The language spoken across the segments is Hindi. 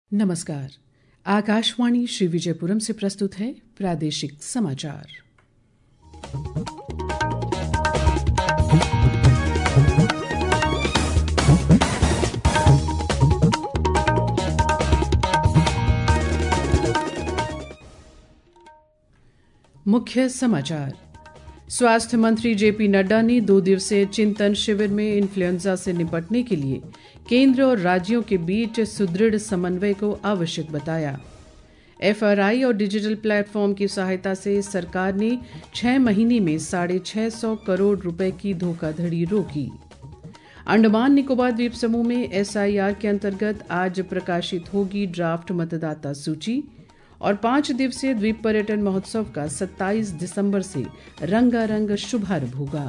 नमस्कार। आकाशवाणी श्री विजयपुरम से प्रस्तुत है प्रादेशिक समाचार। मुख्य समाचार। स्वास्थ्य मंत्री जेपी नड्डा ने 2 दिवसीय चिंतन शिविर में इन्फ्लुएंजा से निपटने के लिए केंद्र और राज्यों के बीच सुदृढ़ समन्वय को आवश्यक बताया। एफआरआई और डिजिटल प्लेटफॉर्म की सहायता से सरकार ने 6 महीने में 650 करोड़ रुपए की धोखाधड़ी रोकी। अंडमान निकोबार द्वीप समूह में एसआईआर के अंतर्गत आज प्रकाशित होगी ड्राफ्ट मतदाता सूची और 5 दिवसीय द्वीप पर्यटन महोत्सव का 27 दिसंबर से रंगारंग शुभारंभ होगा।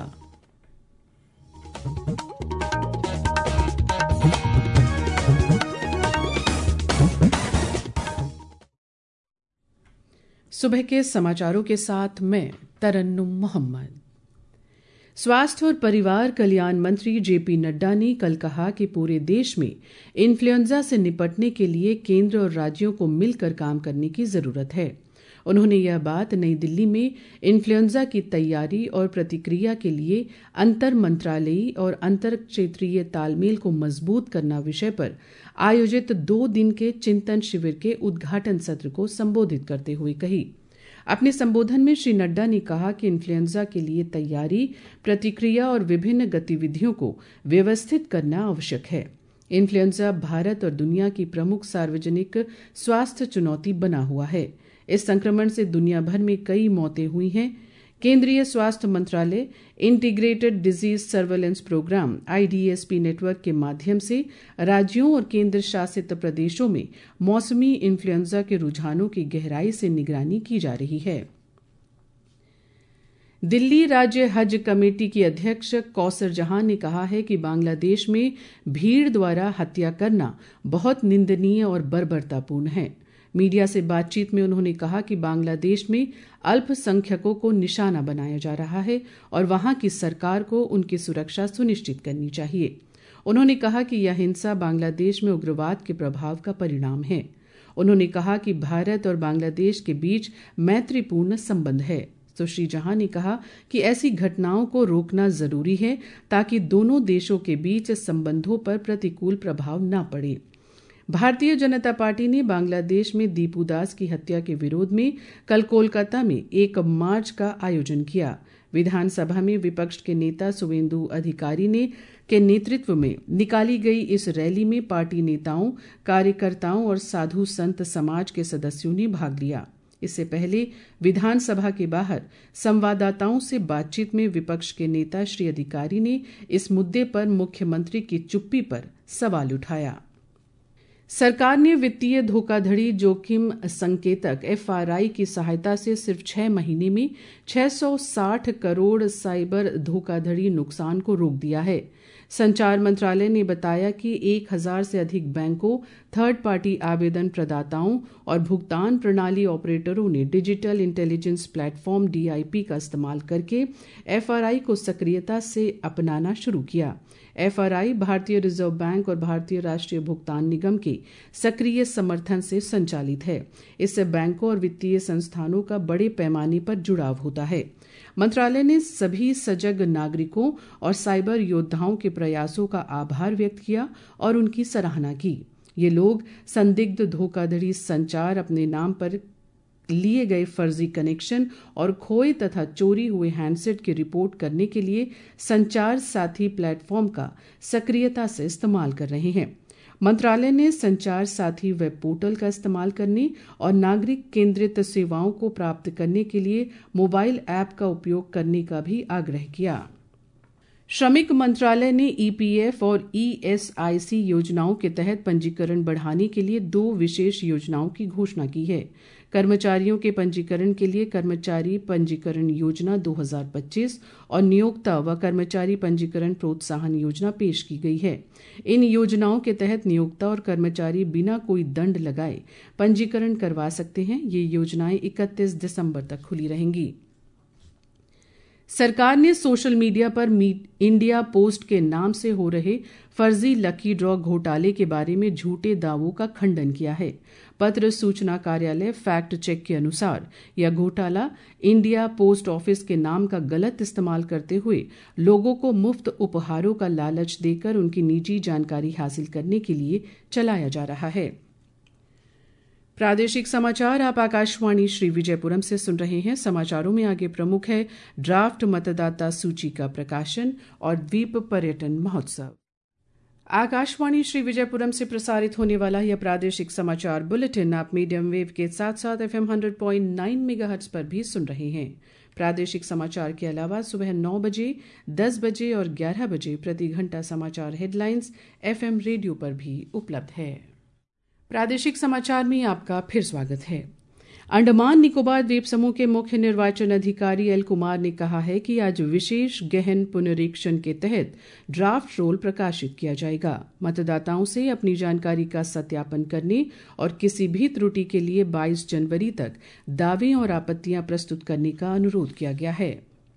सुबह के समाचारों के साथ मैं तरन्नुम मोहम्मद। स्वास्थ्य और परिवार कल्याण मंत्री जेपी नड्डा ने कल कहा कि पूरे देश में इन्फ्लुएंजा से निपटने के लिए केंद्र और राज्यों को मिलकर काम करने की जरूरत है। उन्होंने यह बात नई दिल्ली में इन्फ्लुएंजा की तैयारी और प्रतिक्रिया के लिए अंतर मंत्रालयी और अंतर क्षेत्रीय तालमेल को मजबूत करना विषय पर आयोजित 2 दिन के चिंतन शिविर के उद्घाटन सत्र को संबोधित करते हुए कही। अपने संबोधन में श्री नड्डा ने कहा कि इन्फ्लुएंजा के लिए तैयारी, प्रतिक्रिया और विभिन्न गतिविधियों को व्यवस्थित करना आवश्यक है। इन्फ्लुएंजा भारत और दुनिया की प्रमुख सार्वजनिक स्वास्थ्य चुनौती बना हुआ है। इस संक्रमण से दुनिया भर में कई मौतें हुई हैं। केंद्रीय स्वास्थ्य मंत्रालय integrated disease surveillance program IDSP network के माध्यम से राज्यों और केंद्र शासित प्रदेशों में मौसमी इन्फ्लुएंजा के रुझानों की गहराई से निगरानी की जा रही है। दिल्ली राज्य हज कमेटी की अध्यक्ष कौसर जहां ने कहा है कि बांग्लादेश में भीड़ द्वारा हत्या करना बहुत निंदनीय और बर्बरतापूर्ण है। मीडिया से बातचीत में उन्होंने कहा कि बांग्लादेश में अल्पसंख्यकों को निशाना बनाया जा रहा है और वहां की सरकार को उनकी सुरक्षा सुनिश्चित करनी चाहिए। उन्होंने कहा कि यह हिंसा बांग्लादेश में उग्रवाद के प्रभाव का परिणाम है। उन्होंने कहा कि भारत और बांग्लादेश के बीच मैत्रीपूर्ण संबंध है। तो श्री जहां ने कहा कि ऐसी घटनाओं को रोकना जरूरी है ताकि दोनों देशों के बीच संबंधों पर प्रतिकूल प्रभाव न पड़े। भारतीय जनता पार्टी ने बांग्लादेश में दीपू दास की हत्या के विरोध में कल कोलकाता में एक मार्च का आयोजन किया। विधानसभा में विपक्ष के नेता शुवेंदु अधिकारी के नेतृत्व में निकाली गई इस रैली में पार्टी नेताओं, कार्यकर्ताओं और साधु संत समाज के सदस्यों ने भाग लिया। इससे पहले विधानसभा के बाहर संवाददाताओं से बातचीत में विपक्ष के नेता श्री अधिकारी ने इस मुद्दे पर मुख्यमंत्री की चुप्पी पर सवाल उठाया। सरकार ने वित्तीय धोखाधड़ी जोखिम संकेतक FRI की सहायता से सिर्फ 6 महीने में 660 करोड़ साइबर धोखाधड़ी नुकसान को रोक दिया है। संचार मंत्रालय ने बताया कि 1000 से अधिक बैंकों, थर्ड पार्टी आवेदन प्रदाताओं और भुगतान प्रणाली ऑपरेटरों ने डिजिटल इंटेलिजेंस प्लेटफॉर्म DIP का इस्तेमाल करके FRI को सक्रियता से अपनाना शुरू किया। FRI भारतीय रिजर्व बैंक और भारतीय राष्ट्रीय भुगतान निगम के सक्रिय समर्थन से संचालित है। इससे बैंकों और वित्तीय संस्थानों का बड़े पैमाने पर जुड़ाव होता है। मंत्रालय ने सभी सजग नागरिकों और साइबर योद्धाओं के प्रयासों का आभार व्यक्त किया और उनकी सराहना की। ये लोग संदिग्ध धोखाधड़ी संचार, अपने नाम पर लिए गए फर्जी कनेक्शन और खोए तथा चोरी हुए हैंडसेट की रिपोर्ट करने के लिए संचार साथी प्लेटफॉर्म का सक्रियता से इस्तेमाल कर रहे हैं। मंत्रालय ने संचार साथी वेब पोर्टल का इस्तेमाल करने और नागरिक केंद्रित सेवाओं को प्राप्त करने के लिए मोबाइल ऐप का उपयोग करने का भी आग्रह किया। श्रमिक मंत्रालय ने EPF और ESIC योजनाओं के तहत पंजीकरण बढ़ाने के लिए 2 विशेष योजनाओं की घोषणा की है। कर्मचारियों के पंजीकरण के लिए कर्मचारी पंजीकरण योजना 2025 और नियोक्ता व कर्मचारी पंजीकरण प्रोत्साहन योजना पेश की गई है। इन योजनाओं के तहत नियोक्ता और कर्मचारी बिना कोई दंड लगाए पंजीकरण करवा सकते हैं। ये योजनाएं 31 दिसंबर तक खुली रहेंगी। सरकार ने सोशल मीडिया पर इंडिया पोस्ट के नाम से हो रहे फर्जी लकी ड्रॉ घोटाले के बारे में झूठे दावों का खंडन किया है। पत्र सूचना कार्यालय फैक्ट चेक के अनुसार यह घोटाला इंडिया पोस्ट ऑफिस के नाम का गलत इस्तेमाल करते हुए लोगों को मुफ्त उपहारों का लालच देकर उनकी निजी जानकारी हासिल करने के लिए चलाया जा रहा है। प्रादेशिक समाचार आप आकाशवाणी श्री विजयपुरम से सुन रहे हैं। समाचारों में आगे प्रमुख है ड्राफ्ट मतदाता सूची का प्रकाशन और द्वीप पर्यटन महोत्सव। आकाशवाणी श्री विजयपुरम से प्रसारित होने वाला यह प्रादेशिक समाचार बुलेटिन आप मीडियम वेव के साथ साथ FM 100.9 मेगाहर्ट्ज पर भी सुन रहे हैं। प्रादेशिक समाचार के अलावा सुबह 9 बजे, 10 बजे और 11 बजे प्रति घंटा समाचार हेडलाइंस FM रेडियो पर भी उपलब्ध है। प्रादेशिक समाचार में आपका फिर स्वागत है। अंडमान निकोबार द्वीप समूह के मुख्य निर्वाचन अधिकारी एल कुमार ने कहा है कि आज विशेष गहन पुनरीक्षण के तहत ड्राफ्ट रोल प्रकाशित किया जाएगा। मतदाताओं से अपनी जानकारी का सत्यापन करने और किसी भी त्रुटि के लिए 22 जनवरी तक दावे और आपत्तियां प्रस्तुत करने का अनुरोध किया गया है।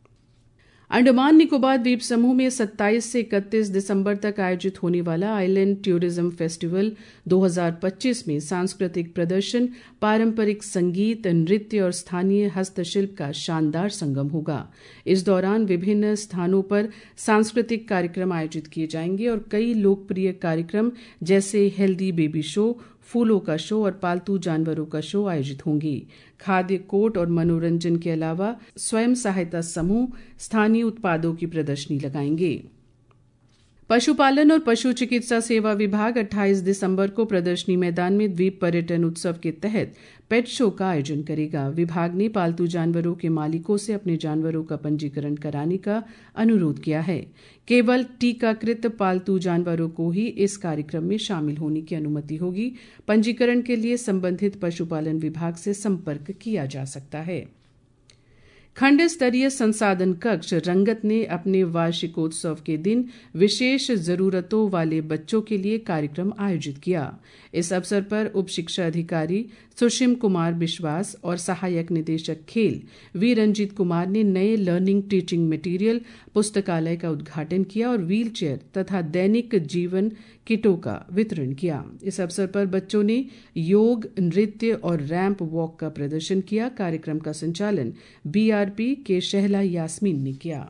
अंडमान निकोबार द्वीप समूह में 27 से 31 दिसंबर तक आयोजित होने वाला आइलैंड टूरिज्म फेस्टिवल 2025 में सांस्कृतिक प्रदर्शन, पारंपरिक संगीत, नृत्य और स्थानीय हस्तशिल्प का शानदार संगम होगा। इस दौरान विभिन्न स्थानों पर सांस्कृतिक कार्यक्रम आयोजित किए जाएंगे और कई लोकप्रिय कार्यक्रम जैसे हेल्दी बेबी शो, फूलों का शो और पालतू जानवरों का शो आयोजित होंगी। खाद्य कोर्ट और मनोरंजन के अलावा स्वयं सहायता समूह स्थानीय उत्पादों की प्रदर्शनी लगाएंगे। पशुपालन और पशु चिकित्सा सेवा विभाग 28 दिसंबर को प्रदर्शनी मैदान में द्वीप पर्यटन उत्सव के तहत पेट शो का आयोजन करेगा। विभाग ने पालतू जानवरों के मालिकों से अपने जानवरों का पंजीकरण कराने का अनुरोध किया है। केवल टीकाकृत पालतू जानवरों को ही इस कार्यक्रम में शामिल होने की अनुमति होगी। पंजीकरण के लिए संबंधित पशुपालन विभाग से संपर्क किया जा सकता है। खंड स्तरीय संसाधन कक्ष रंगत ने अपने वार्षिकोत्सव के दिन विशेष जरूरतों वाले बच्चों के लिए कार्यक्रम आयोजित किया। इस अवसर पर उप शिक्षा अधिकारी सुशीम कुमार विश्वास और सहायक निदेशक खेल वी रंजीत कुमार ने नए लर्निंग टीचिंग मटेरियल पुस्तकालय का उद्घाटन किया और व्हील चेयर तथा दैनिक जीवन किटों का वितरण किया। इस अवसर पर बच्चों ने योग, नृत्य और रैंप वॉक का प्रदर्शन किया। कार्यक्रम का संचालन BRP के शहला यास्मीन ने किया।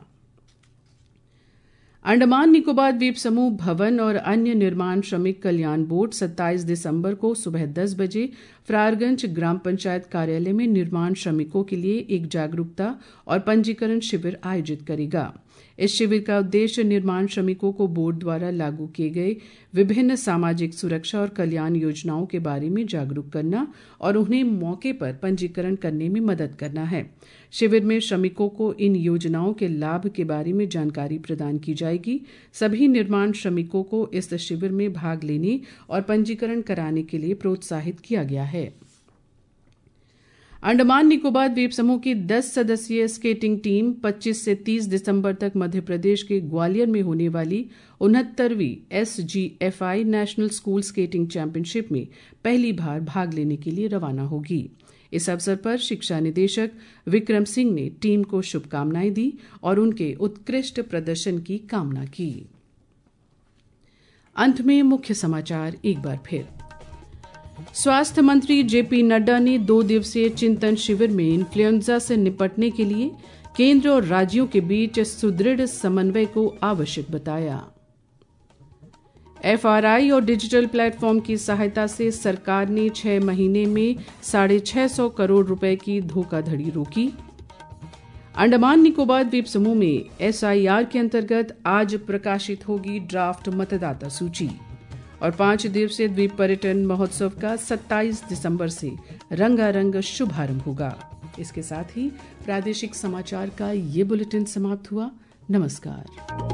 अंडमान निकोबार द्वीप समूह भवन और अन्य निर्माण श्रमिक कल्याण बोर्ड 27 दिसंबर को सुबह 10 बजे फ्रारगंज ग्राम पंचायत कार्यालय में निर्माण श्रमिकों के लिए एक जागरूकता और पंजीकरण शिविर आयोजित करेगा। इस शिविर का उद्देश्य निर्माण श्रमिकों को बोर्ड द्वारा लागू किए गए विभिन्न सामाजिक सुरक्षा और कल्याण योजनाओं के बारे में जागरूक करना और उन्हें मौके पर पंजीकरण करने में मदद करना है। शिविर में श्रमिकों को इन योजनाओं के लाभ के बारे में जानकारी प्रदान की जाएगी। सभी निर्माण श्रमिकों को इस शिविर में भाग लेने और पंजीकरण कराने के लिए प्रोत्साहित किया गया है। अंडमान निकोबार द्वीप समूह की 10 सदस्यीय स्केटिंग टीम 25 से 30 दिसंबर तक मध्य प्रदेश के ग्वालियर में होने वाली 69वीं SGFI national school skating championship में पहली बार भाग लेने के लिए रवाना होगी। इस अवसर पर शिक्षा निदेशक विक्रम सिंह ने टीम को शुभकामनाएं दी और उनके उत्कृष्ट प्रदर्शन की कामना की। अंत में मुख्य समाचार एक बार फिर। स्वास्थ्य मंत्री JP नड्डा ने 2 दिवसीय चिंतन शिविर में इन्फ्लुएंजा से निपटने के लिए केंद्र और राज्यों के बीच सुदृढ़ समन्वय को आवश्यक बताया। FRI और डिजिटल प्लेटफॉर्म की सहायता से सरकार ने 6 महीने में 650 करोड़ रुपए की धोखाधड़ी रोकी। अंडमान निकोबार द्वीप समूह में SIR के अंतर्गत आज प्रकाशित होगी ड्राफ्ट मतदाता सूची और 5 दिवसीय द्वीप पर्यटन महोत्सव का 27 दिसंबर से रंगारंग शुभारंभ होगा। इसके साथ ही प्रादेशिक समाचार का ये बुलेटिन समाप्त हुआ। नमस्कार।